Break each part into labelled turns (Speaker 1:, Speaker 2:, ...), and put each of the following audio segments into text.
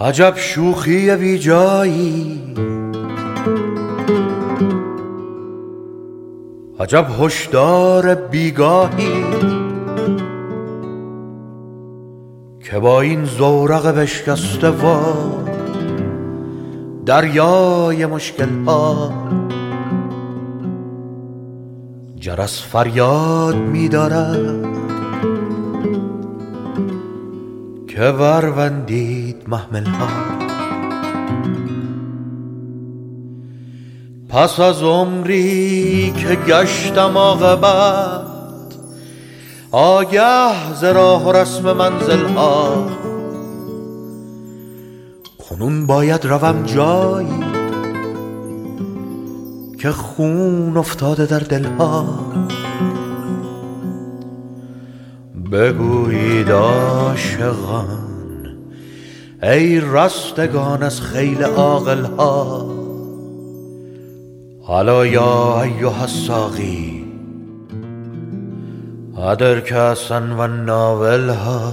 Speaker 1: عجب شوخی بی جایی، عجب هشدار بیگاهی که با این زورق بشکسته و دریای مشکل ها جرس فریاد می دارد که وروندید محمل ها. پس از عمری که گشتم عاقبت آگه ز راه و رسم منزل ها، کنون باید روم جایی که خون افتاده در دل ها. بگویید عاشقان ای رستگان از خیل عاقل ها، الا یا ایها الساقی ادر کأسا و ناولها.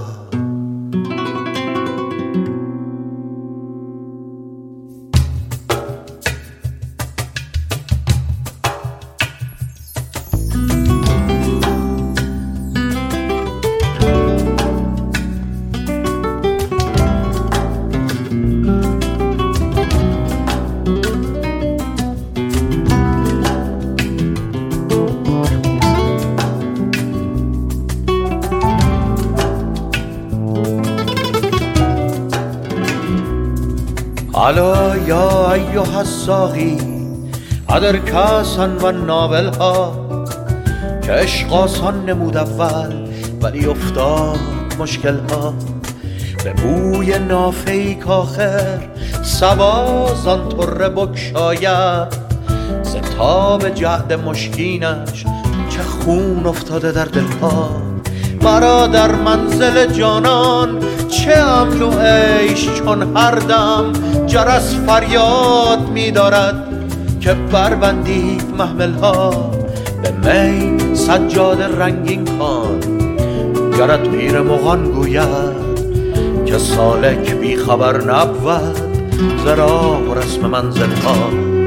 Speaker 1: الا یا ایها الساقی ادر کأسا و ناولها، که عشق آسان نمود اول ولی افتاد مشکل ها. به بوی نافه‌ای کآخر صبا زان طره بگشاید، ز تاب جعد مشکینش چه خون افتاده در دل ها. مرا در منزل جانان چه امن و عیش چون هر دم جرس فریاد می دارد که بربندید محمل ها. به می سجاد رنگین کن گرت پیر مغان گوید که سالک بی خبر نبود ز راه و رسم منزل ها.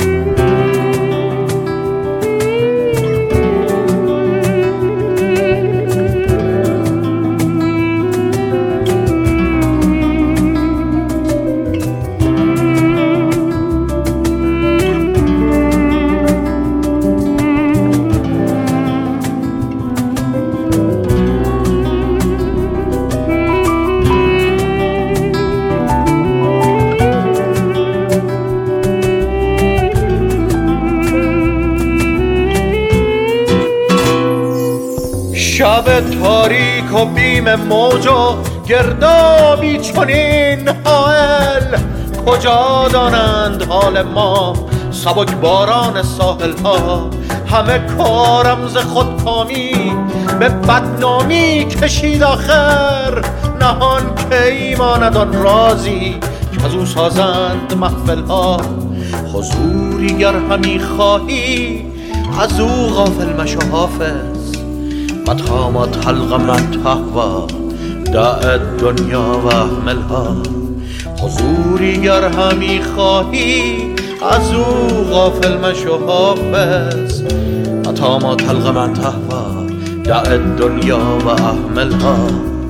Speaker 1: شب تاریک و بیم موج و گردابی چنین حائل، کجا دانند حال ما سبک باران ساحل ها. همه کارم ز خودکامی به بدنامی کشید آخر، نهان کی ماند آن رازی که از او سازند محفل ها. حضوری گر همی خواهی از او غافل مشو حافظ، متى ما تلقى من تهوى دع الدنیا و اهملها. حضوری گر همی خواهی از او غافل مشو حافظ، متى ما تلقى من تهوى دع الدنیا و اهملها.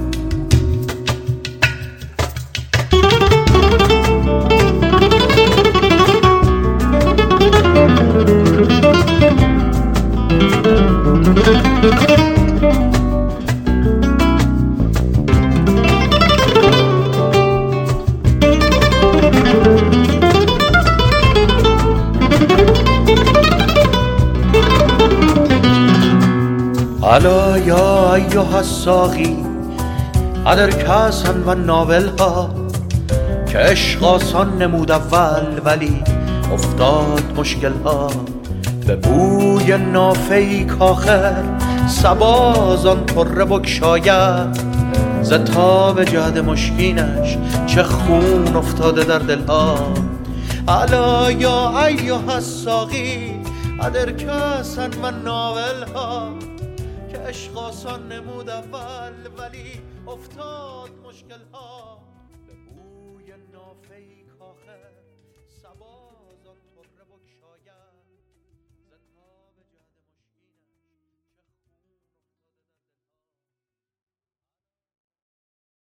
Speaker 1: الا یا ایها الساقی ادر کأسا و ناولها، که عشق آسان نمود اول ولی افتاد مشکل ها. به بوی نافه‌ای کآخر صبا زان طره بگشاید، ز تاب جعد مشکینش چه خون افتاده در دل ها. الا یا ایها الساقی ادر کأسا و ناولها، که عشق آسان نمود اول ولی افتاد مشکل ها.